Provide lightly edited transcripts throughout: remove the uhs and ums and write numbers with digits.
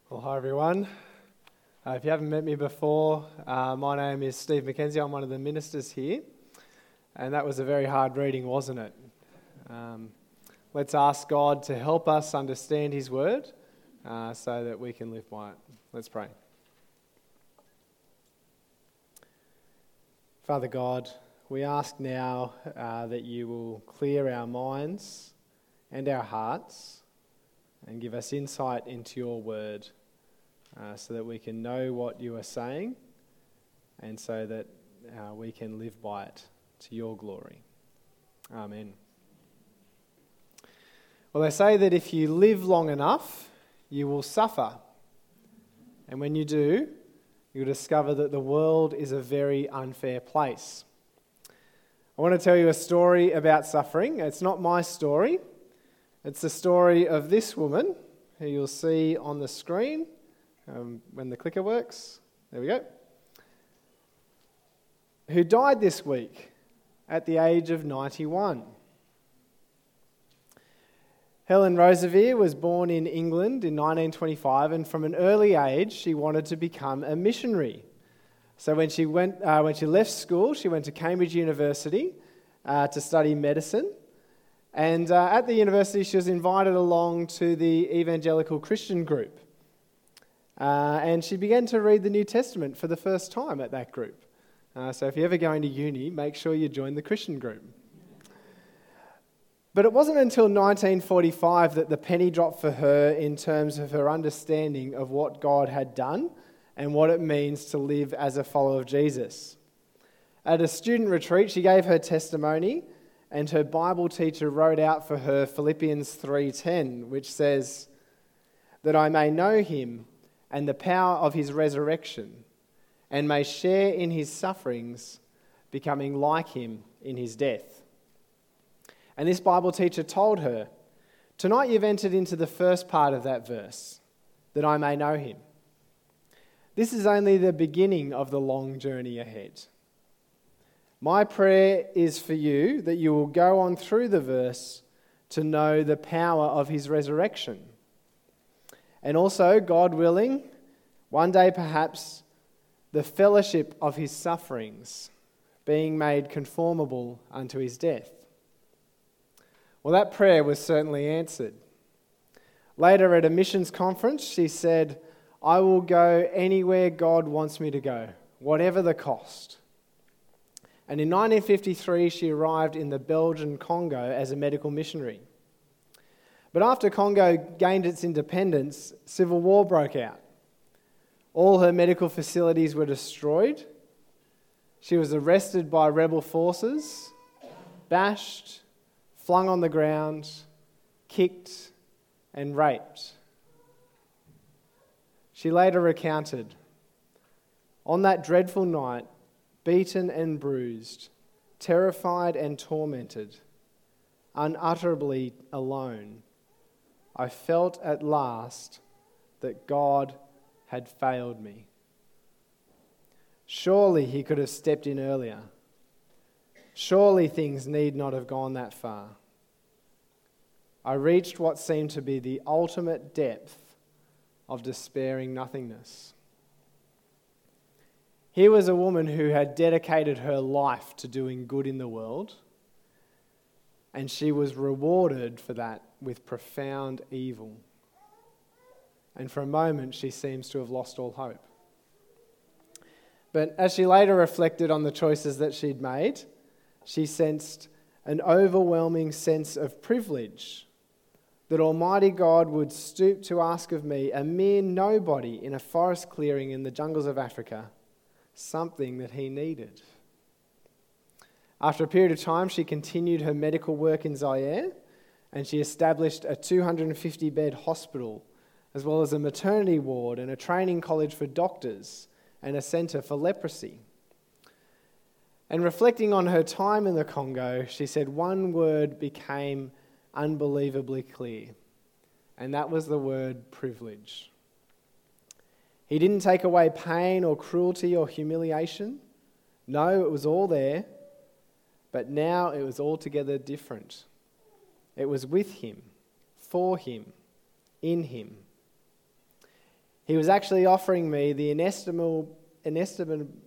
Well, hi everyone. If you haven't met me before, my name is Steve McKenzie. I'm one of the ministers here. And that was a very hard reading, wasn't it? Let's ask God to help us understand His Word so that we can live by it. Let's pray. Father God, we ask now that you will clear our minds and our hearts and give us insight into your word so that we can know what you are saying and so that we can live by it to your glory. Amen. Well, they say that if you live long enough, you will suffer. And when you do, you'll discover that the world is a very unfair place. I want to tell you a story about suffering. It's not my story. It's the story of this woman, who you'll see on the screen when the clicker works. There we go. Who died this week at the age of 91. Helen Roseveare was born in England in 1925, and from an early age she wanted to become a missionary. So when she left school, she went to Cambridge University to study medicine. And at the university, she was invited along to the Evangelical Christian group. And she began to read the New Testament for the first time at that group. So if you're ever going to uni, make sure you join the Christian group. But it wasn't until 1945 that the penny dropped for her in terms of her understanding of what God had done and what it means to live as a follower of Jesus. At a student retreat, she gave her testimony, and her Bible teacher wrote out for her Philippians 3:10, which says, "That I may know him and the power of his resurrection, and may share in his sufferings, becoming like him in his death." And this Bible teacher told her, "Tonight you've entered into the first part of that verse, that I may know him. This is only the beginning of the long journey ahead. My prayer is for you that you will go on through the verse to know the power of his resurrection. And also, God willing, one day perhaps, the fellowship of his sufferings, being made conformable unto his death." Well, that prayer was certainly answered. Later at a missions conference, she said, "I will go anywhere God wants me to go, whatever the cost." And in 1953, she arrived in the Belgian Congo as a medical missionary. But after Congo gained its independence, civil war broke out. All her medical facilities were destroyed. She was arrested by rebel forces, bashed, flung on the ground, kicked, and raped. She later recounted, "On that dreadful night, beaten and bruised, terrified and tormented, unutterably alone, I felt at last that God had failed me. Surely he could have stepped in earlier. Surely things need not have gone that far. I reached what seemed to be the ultimate depth of despairing nothingness." Here was a woman who had dedicated her life to doing good in the world, and she was rewarded for that with profound evil. And for a moment, she seems to have lost all hope. But as she later reflected on the choices that she'd made, she sensed an overwhelming sense of privilege that Almighty God would stoop to ask of me, a mere nobody in a forest clearing in the jungles of Africa, something that he needed. After a period of time, she continued her medical work in Zaire, and she established a 250-bed hospital, as well as a maternity ward and a training college for doctors and a centre for leprosy. And reflecting on her time in the Congo, she said one word became unbelievably clear, and that was the word privilege. He didn't take away pain or cruelty or humiliation. No, it was all there, but now it was altogether different. It was with him, for him, in him. He was actually offering me the inestimable, it's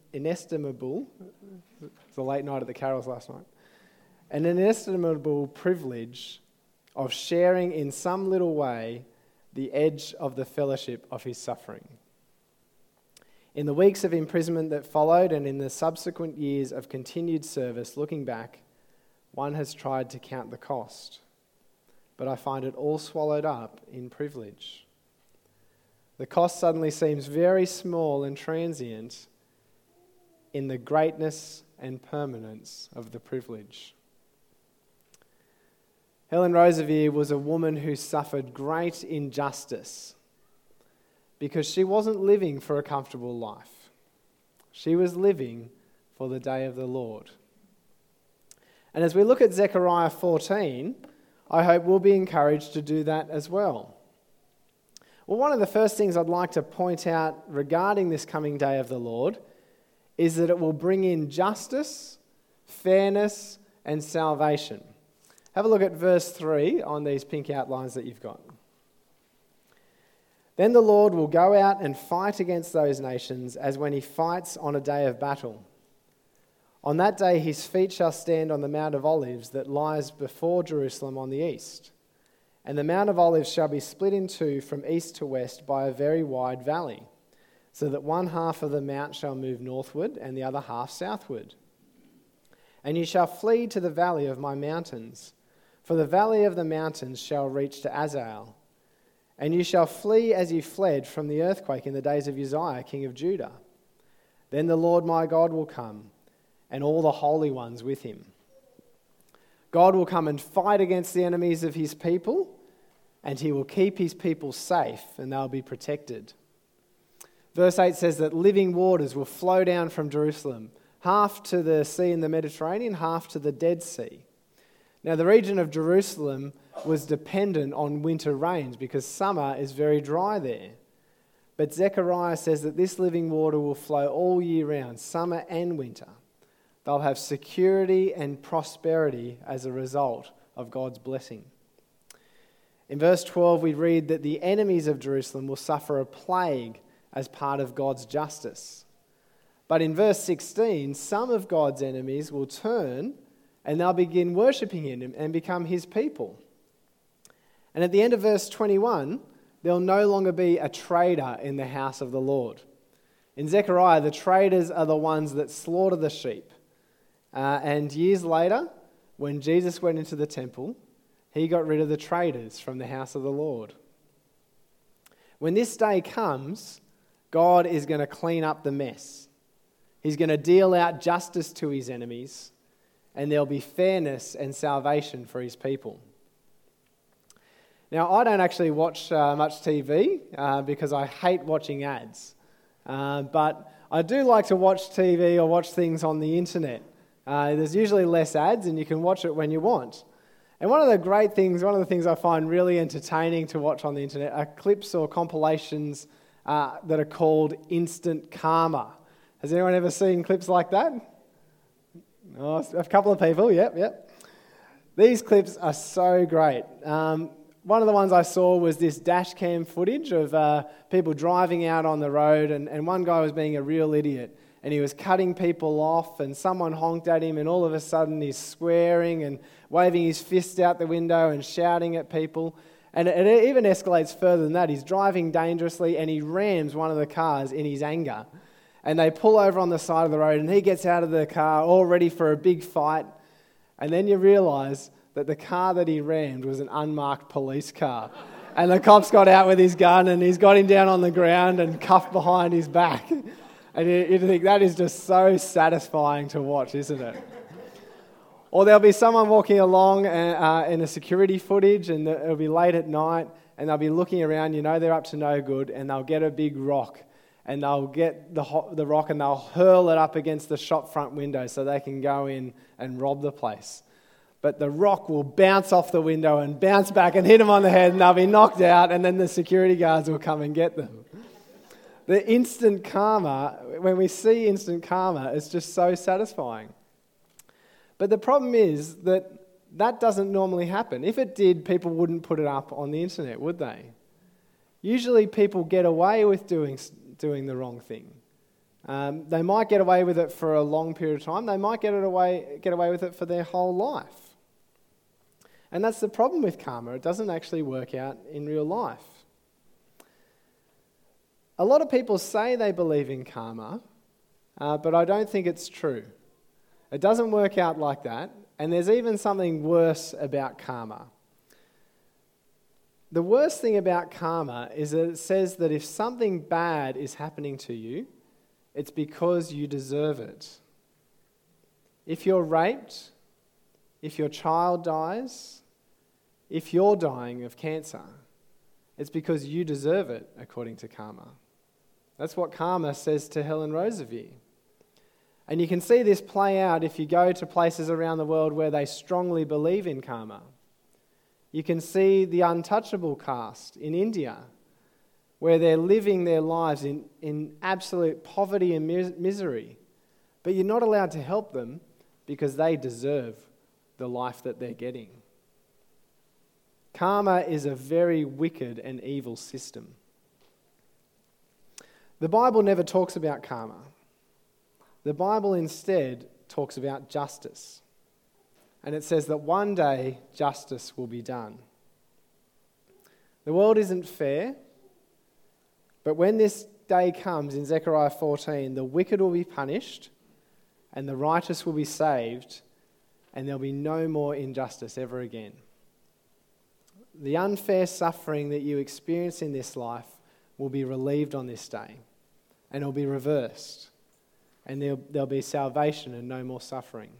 a late night at the Carols last night, an inestimable privilege of sharing in some little way the edge of the fellowship of his suffering. In the weeks of imprisonment that followed and in the subsequent years of continued service, looking back, one has tried to count the cost, but I find it all swallowed up in privilege. The cost suddenly seems very small and transient in the greatness and permanence of the privilege. Helen Roseveare was a woman who suffered great injustice because she wasn't living for a comfortable life. She was living for the day of the Lord. And as we look at Zechariah 14, I hope we'll be encouraged to do that as well. Well, one of the first things I'd like to point out regarding this coming day of the Lord is that it will bring in justice, fairness, and salvation. Have a look at verse 3 on these pink outlines that you've got. Then the Lord will go out and fight against those nations as when he fights on a day of battle. On that day his feet shall stand on the Mount of Olives that lies before Jerusalem on the east. And the Mount of Olives shall be split in two from east to west by a very wide valley, so that one half of the mount shall move northward and the other half southward. And you shall flee to the valley of my mountains, for the valley of the mountains shall reach to Azael. And you shall flee as you fled from the earthquake in the days of Uzziah, king of Judah. Then the Lord my God will come, and all the holy ones with him. God will come and fight against the enemies of his people, and he will keep his people safe, and they'll be protected. Verse 8 says that living waters will flow down from Jerusalem, half to the sea in the Mediterranean, half to the Dead Sea. Now, the region of Jerusalem was dependent on winter rains because summer is very dry there. But Zechariah says that this living water will flow all year round, summer and winter. They'll have security and prosperity as a result of God's blessing. In verse 12, we read that the enemies of Jerusalem will suffer a plague as part of God's justice. But in verse 16, some of God's enemies will turn and they'll begin worshipping him and become his people. And at the end of verse 21, there'll no longer be a trader in the house of the Lord. In Zechariah, the traders are the ones that slaughter the sheep. And years later, when Jesus went into the temple, he got rid of the traders from the house of the Lord. When this day comes, God is going to clean up the mess. He's going to deal out justice to his enemies, and there'll be fairness and salvation for his people. Now, I don't actually watch much TV because I hate watching ads. But I do like to watch TV or watch things on the internet. There's usually less ads and you can watch it when you want. And one of the things I find really entertaining to watch on the internet are clips or compilations that are called instant karma. Has anyone ever seen clips like that? Oh, a couple of people, yep. These clips are so great. One of the ones I saw was this dash cam footage of people driving out on the road, and one guy was being a real idiot, and he was cutting people off, and someone honked at him, and all of a sudden he's swearing and waving his fist out the window and shouting at people. And it even escalates further than that. He's driving dangerously, and he rams one of the cars in his anger. And they pull over on the side of the road, and he gets out of the car all ready for a big fight. And then you realise that the car that he rammed was an unmarked police car. And the cops got out with his gun, and he's got him down on the ground and cuffed behind his back. And you think that is just so satisfying to watch, isn't it? Or there'll be someone walking along in a security footage, and it'll be late at night, and they'll be looking around, they're up to no good, and they'll get a big rock, and they'll get the rock and they'll hurl it up against the shop front window so they can go in and rob the place. But the rock will bounce off the window and bounce back and hit them on the head, and they'll be knocked out, and then the security guards will come and get them. The instant karma, when we see instant karma, it's just so satisfying. But the problem is that doesn't normally happen. If it did, people wouldn't put it up on the internet, would they? Usually people get away with doing the wrong thing. They might get away with it for a long period of time. They might get away with it for their whole life. And that's the problem with karma. It doesn't actually work out in real life. A lot of people say they believe in karma, but I don't think it's true. It doesn't work out like that, and there's even something worse about karma. The worst thing about karma is that it says that if something bad is happening to you, it's because you deserve it. If you're raped, if your child dies, if you're dying of cancer, it's because you deserve it, according to karma. That's what karma says to Helen Roseveare. And you can see this play out if you go to places around the world where they strongly believe in karma. You can see the untouchable caste in India, where they're living their lives in absolute poverty and misery. But you're not allowed to help them because they deserve the life that they're getting. Karma is a very wicked and evil system. The Bible never talks about karma. The Bible instead talks about justice. And it says that one day justice will be done. The world isn't fair, but when this day comes in Zechariah 14, the wicked will be punished and the righteous will be saved, and there'll be no more injustice ever again. The unfair suffering that you experience in this life will be relieved on this day, and it'll be reversed, and there'll be salvation and no more suffering.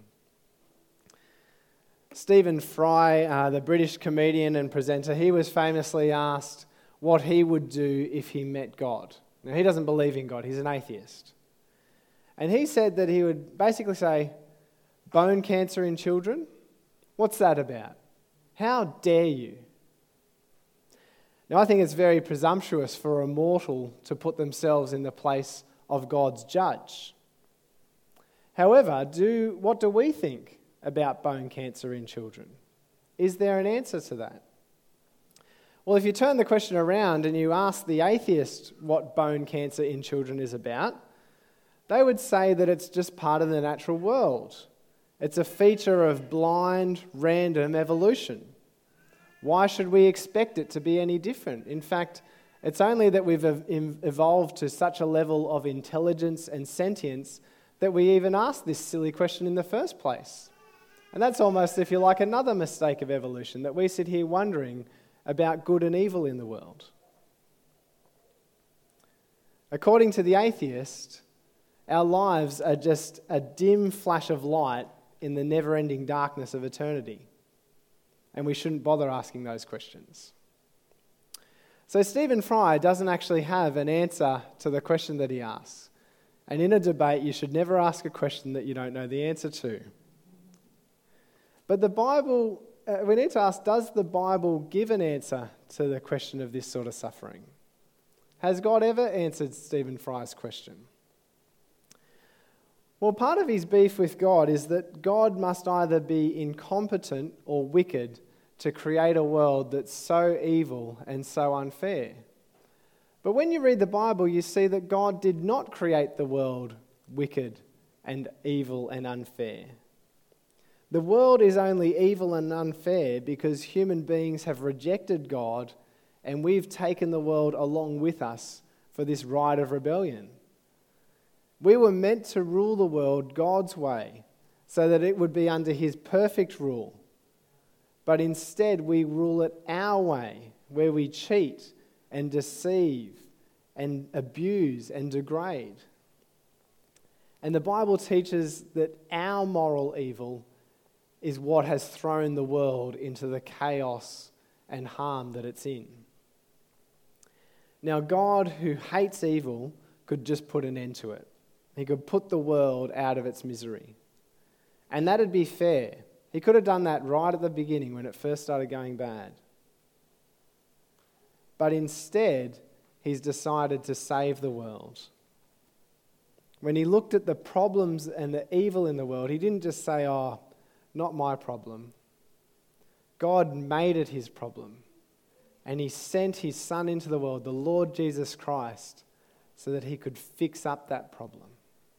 Stephen Fry, the British comedian and presenter, he was famously asked what he would do if he met God. Now, he doesn't believe in God, he's an atheist. And he said that he would basically say, bone cancer in children? What's that about? How dare you? Now, I think it's very presumptuous for a mortal to put themselves in the place of God's judge. However, what do we think about bone cancer in children? Is there an answer to that? Well, if you turn the question around and you ask the atheist what bone cancer in children is about, they would say that it's just part of the natural world. It's a feature of blind, random evolution. Why should we expect it to be any different? In fact, it's only that we've evolved to such a level of intelligence and sentience that we even ask this silly question in the first place. And that's almost, if you like, another mistake of evolution, that we sit here wondering about good and evil in the world. According to the atheist, our lives are just a dim flash of light in the never-ending darkness of eternity. And we shouldn't bother asking those questions. So Stephen Fry doesn't actually have an answer to the question that he asks. And in a debate, you should never ask a question that you don't know the answer to. But the Bible, we need to ask, does the Bible give an answer to the question of this sort of suffering? Has God ever answered Stephen Fry's question? Well, part of his beef with God is that God must either be incompetent or wicked to create a world that's so evil and so unfair. But when you read the Bible, you see that God did not create the world wicked and evil and unfair. The world is only evil and unfair because human beings have rejected God, and we've taken the world along with us for this ride of rebellion. We were meant to rule the world God's way so that it would be under his perfect rule. But instead we rule it our way, where we cheat and deceive and abuse and degrade. And the Bible teaches that our moral evil is what has thrown the world into the chaos and harm that it's in. Now, God, who hates evil, could just put an end to it. He could put the world out of its misery. And that'd be fair. He could have done that right at the beginning when it first started going bad. But instead, he's decided to save the world. When he looked at the problems and the evil in the world, he didn't just say, oh, not my problem. God made it his problem. And he sent his Son into the world, the Lord Jesus Christ, so that he could fix up that problem.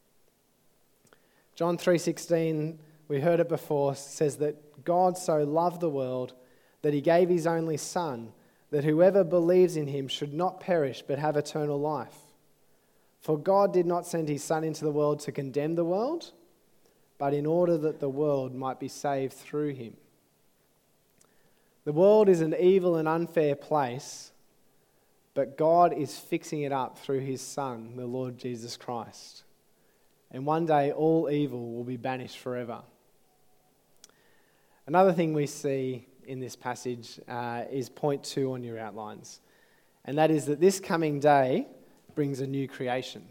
John 3:16, we heard it before, says that God so loved the world that he gave his only Son, that whoever believes in him should not perish but have eternal life. For God did not send his Son into the world to condemn the world, but in order that the world might be saved through him. The world is an evil and unfair place, but God is fixing it up through his Son, the Lord Jesus Christ. And one day all evil will be banished forever. Another thing we see in this passage is point 2 on your outlines. And that is that this coming day brings a new creation.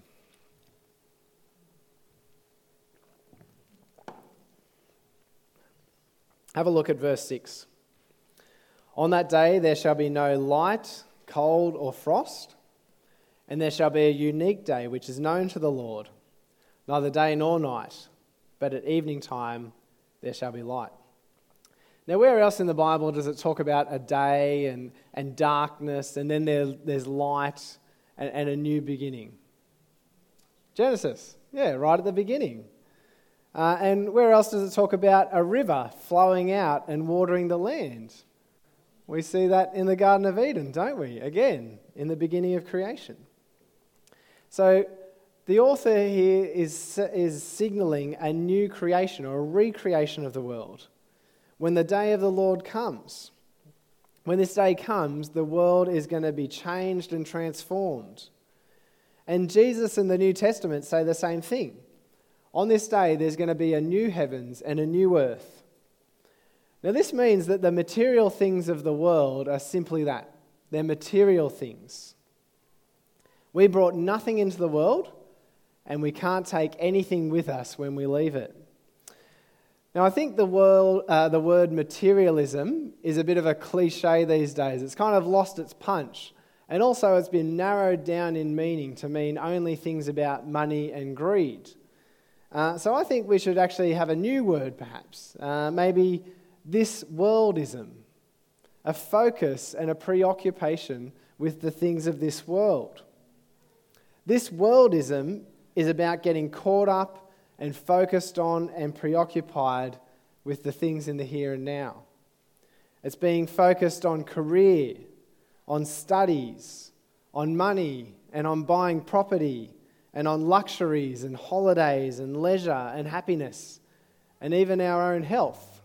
Have a look at verse 6. On that day there shall be no light, cold or frost, and there shall be a unique day which is known to the Lord, neither day nor night, but at evening time there shall be light. Now, where else in the Bible does it talk about a day and darkness, and then there's light and a new beginning? Genesis, yeah, right at the beginning. And where else does it talk about a river flowing out and watering the land? We see that in the Garden of Eden, don't we? Again, in the beginning of creation. So the author here is signalling a new creation or a recreation of the world. When the day of the Lord comes, when this day comes, the world is going to be changed and transformed. And Jesus and the New Testament say the same thing. On this day, there's going to be a new heavens and a new earth. Now, this means that the material things of the world are simply that. They're material things. We brought nothing into the world, and we can't take anything with us when we leave it. Now, I think the word materialism is a bit of a cliche these days. It's kind of lost its punch. And also it's been narrowed down in meaning to mean only things about money and greed. So I think we should actually have a new word perhaps. Maybe this worldism. A focus and a preoccupation with the things of this world. This worldism is about getting caught up and focused on and preoccupied with the things in the here and now. It's being focused on career, on studies, on money, and on buying property, and on luxuries and holidays and leisure and happiness, and even our own health.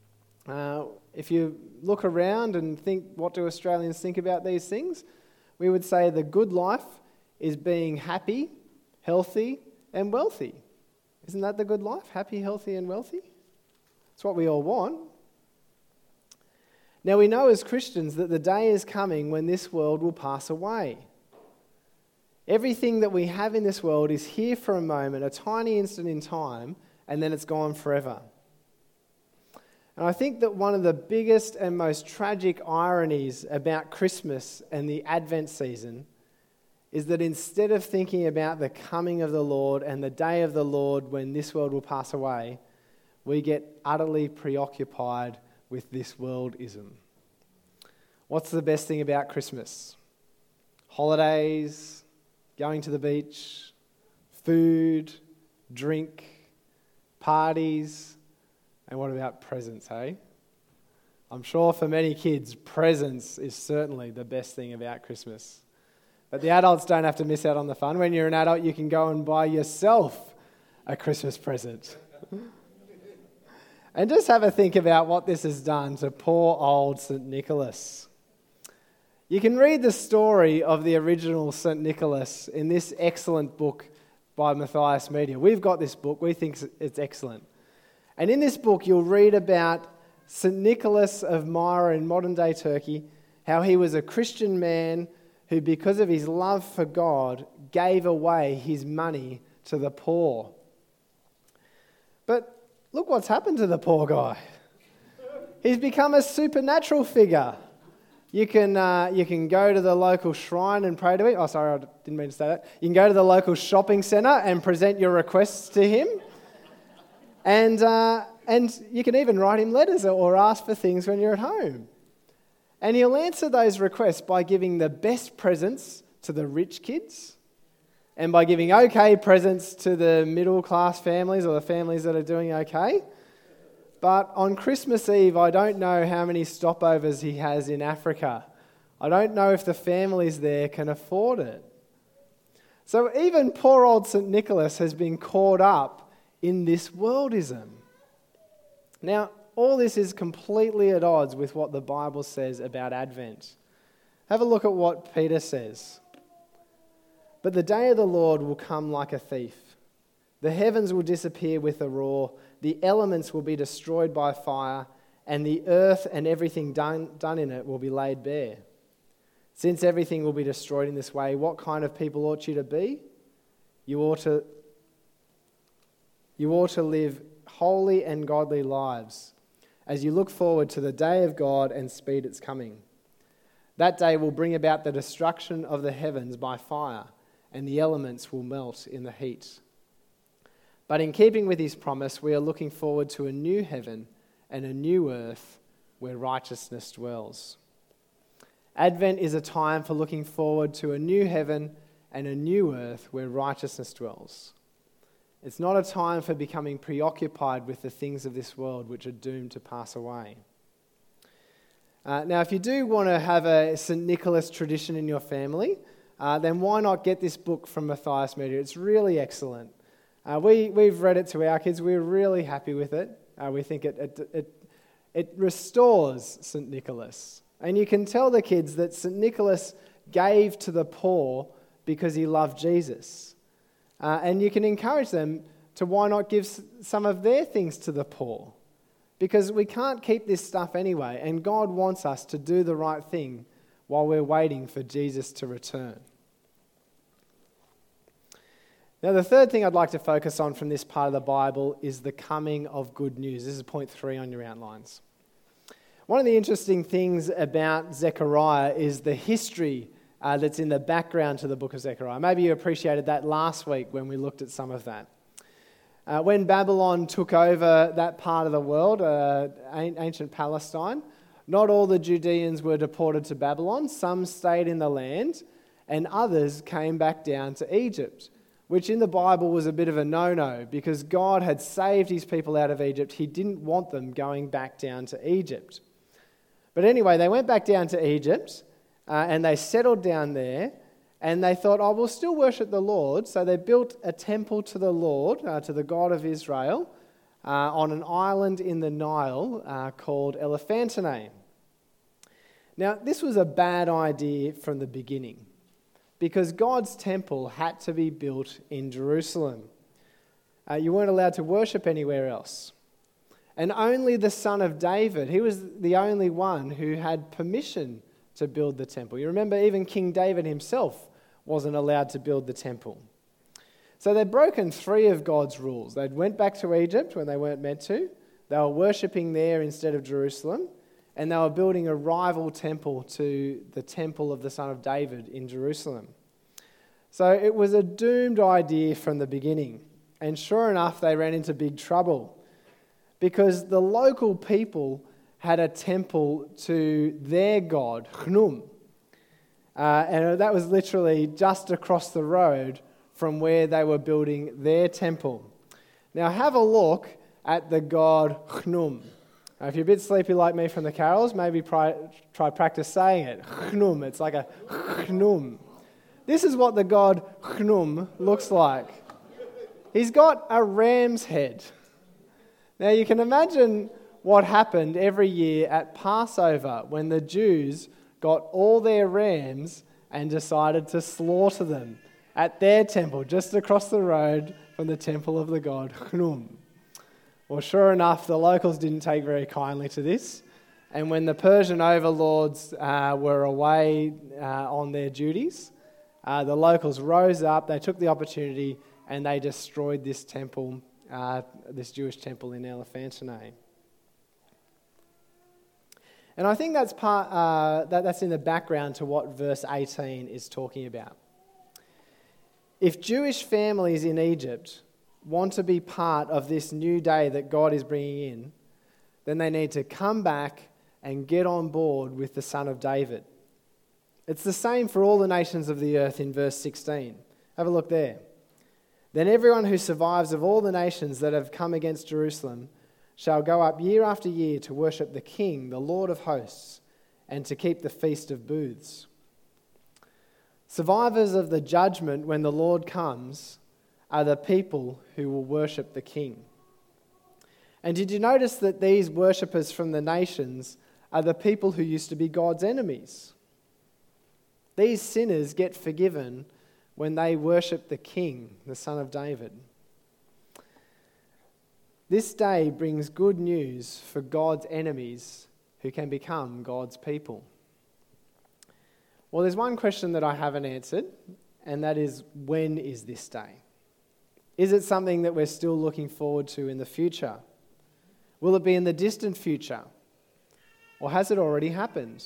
If you look around and think, what do Australians think about these things? We would say the good life is being happy, healthy, and wealthy. Isn't that the good life? Happy, healthy, and wealthy? It's what we all want. Now, we know as Christians that the day is coming when this world will pass away. Everything that we have in this world is here for a moment, a tiny instant in time, and then it's gone forever. And I think that one of the biggest and most tragic ironies about Christmas and the Advent season is that instead of thinking about the coming of the Lord and the day of the Lord when this world will pass away, we get utterly preoccupied with this worldism. What's the best thing about Christmas? Holidays, going to the beach, food, drink, parties, and what about presents, hey? I'm sure for many kids, presents is certainly the best thing about Christmas. But the adults don't have to miss out on the fun. When you're an adult, you can go and buy yourself a Christmas present. And just have a think about what this has done to poor old St. Nicholas. You can read the story of the original St. Nicholas in this excellent book by Matthias Media. We've got this book. We think it's excellent. And in this book, you'll read about St. Nicholas of Myra in modern-day Turkey, how he was a Christian man who, because of his love for God, gave away his money to the poor. But look what's happened to the poor guy. He's become a supernatural figure. You can go to the local shrine and pray to him. Oh, sorry, I didn't mean to say that. You can go to the local shopping centre and present your requests to him. And you can even write him letters or ask for things when you're at home. And he'll answer those requests by giving the best presents to the rich kids and by giving okay presents to the middle class families or the families that are doing okay. But on Christmas Eve, I don't know how many stopovers he has in Africa. I don't know if the families there can afford it. So even poor old St. Nicholas has been caught up in this worldism. Now, all this is completely at odds with what the Bible says about Advent. Have a look at what Peter says. But the day of the Lord will come like a thief. The heavens will disappear with a roar, the elements will be destroyed by fire, and the earth and everything done in it will be laid bare. Since everything will be destroyed in this way, what kind of people ought you to be? You ought to live holy and godly lives as you look forward to the day of God and speed its coming. That day will bring about the destruction of the heavens by fire, and the elements will melt in the heat. But in keeping with his promise, we are looking forward to a new heaven and a new earth where righteousness dwells. Advent is a time for looking forward to a new heaven and a new earth where righteousness dwells. It's not a time for becoming preoccupied with the things of this world which are doomed to pass away. Now, if you do want to have a St. Nicholas tradition in your family, then why not get this book from Matthias Media? It's really excellent. We've read it to our kids. We're really happy with it. We think it restores St. Nicholas. And you can tell the kids that St. Nicholas gave to the poor because he loved Jesus. And you can encourage them to why not give some of their things to the poor. Because we can't keep this stuff anyway, and God wants us to do the right thing while we're waiting for Jesus to return. Now, the third thing I'd like to focus on from this part of the Bible is the coming of good news. This is point 3 on your outlines. One of the interesting things about Zechariah is the history that's in the background to the book of Zechariah. Maybe you appreciated that last week when we looked at some of that. When Babylon took over that part of the world, ancient Palestine, not all the Judeans were deported to Babylon. Some stayed in the land, and others came back down to Egypt, which in the Bible was a bit of a no-no because God had saved his people out of Egypt. He didn't want them going back down to Egypt. But anyway, they went back down to Egypt, and they settled down there, and they thought, we'll still worship the Lord. So they built a temple to the Lord, to the God of Israel, on an island in the Nile called Elephantine. Now, this was a bad idea from the beginning because God's temple had to be built in Jerusalem. You weren't allowed to worship anywhere else. And only the son of David, he was the only one who had permission to build the temple. You remember even King David himself wasn't allowed to build the temple. So they'd broken 3 of God's rules. They'd went back to Egypt when they weren't meant to. They were worshipping there instead of Jerusalem. And they were building a rival temple to the temple of the son of David in Jerusalem. So it was a doomed idea from the beginning. And sure enough, they ran into big trouble because the local people had a temple to their god, Khnum. And that was literally just across the road from where they were building their temple. Now have a look at the god Khnum. If you're a bit sleepy like me from the carols, maybe try practice saying it. Khnum. It's like a Khnum. This is what the god Khnum looks like. He's got a ram's head. Now you can imagine what happened every year at Passover when the Jews got all their rams and decided to slaughter them at their temple just across the road from the temple of the god Khnum. Well, sure enough, the locals didn't take very kindly to this, and when the Persian overlords were away on their duties, the locals rose up, they took the opportunity, and they destroyed this temple, this Jewish temple in Elephantine. And I think that's that's in the background to what verse 18 is talking about. If Jewish families in Egypt want to be part of this new day that God is bringing in, then they need to come back and get on board with the Son of David. It's the same for all the nations of the earth in verse 16. Have a look there. Then everyone who survives of all the nations that have come against Jerusalem shall go up year after year to worship the King, the Lord of hosts, and to keep the Feast of Booths. Survivors of the judgment when the Lord comes are the people who will worship the King. And did you notice that these worshippers from the nations are the people who used to be God's enemies? These sinners get forgiven when they worship the King, the Son of David. This day brings good news for God's enemies who can become God's people. Well, there's one question that I haven't answered, and that is, when is this day? Is it something that we're still looking forward to in the future? Will it be in the distant future? Or has it already happened?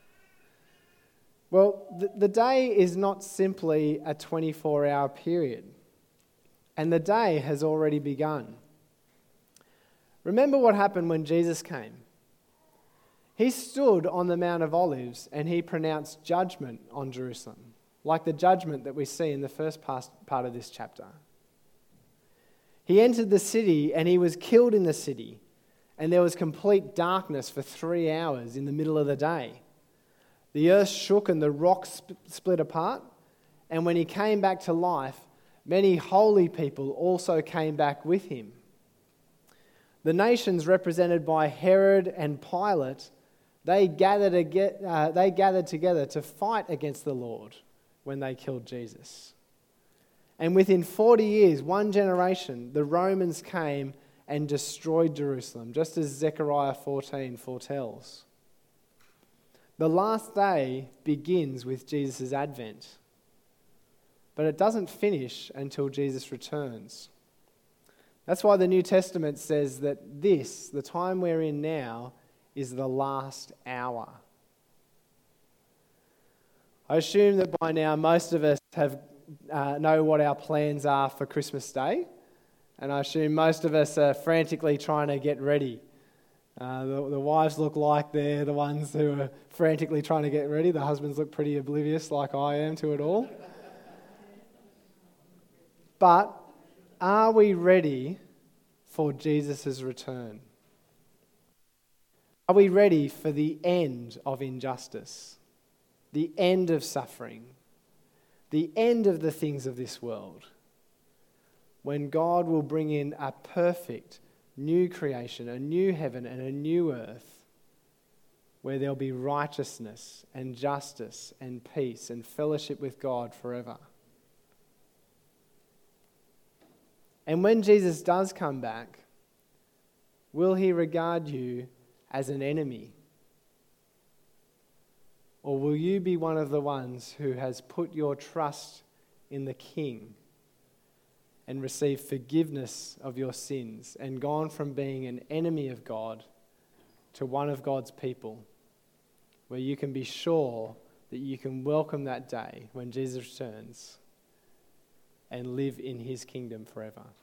Well, the day is not simply a 24-hour period, and the day has already begun. Remember what happened when Jesus came. He stood on the Mount of Olives and he pronounced judgment on Jerusalem, like the judgment that we see in the first part of this chapter. He entered the city and he was killed in the city, and there was complete darkness for 3 hours in the middle of the day. The earth shook and the rocks split apart, and when he came back to life, many holy people also came back with him. The nations represented by Herod and Pilate, they gathered together to fight against the Lord when they killed Jesus. And within 40 years, one generation, the Romans came and destroyed Jerusalem, just as Zechariah 14 foretells. The last day begins with Jesus' advent, but it doesn't finish until Jesus returns. That's why the New Testament says that this, the time we're in now, is the last hour. I assume that by now most of us know what our plans are for Christmas Day, and I assume most of us are frantically trying to get ready. The wives look like they're the ones who are frantically trying to get ready. The husbands look pretty oblivious like I am to it all. But are we ready for Jesus' return? Are we ready for the end of injustice, the end of suffering, the end of the things of this world, when God will bring in a perfect new creation, a new heaven and a new earth, where there'll be righteousness and justice and peace and fellowship with God forever? And when Jesus does come back, will he regard you as an enemy? Or will you be one of the ones who has put your trust in the King and received forgiveness of your sins and gone from being an enemy of God to one of God's people, where you can be sure that you can welcome that day when Jesus returns and live in his kingdom forever?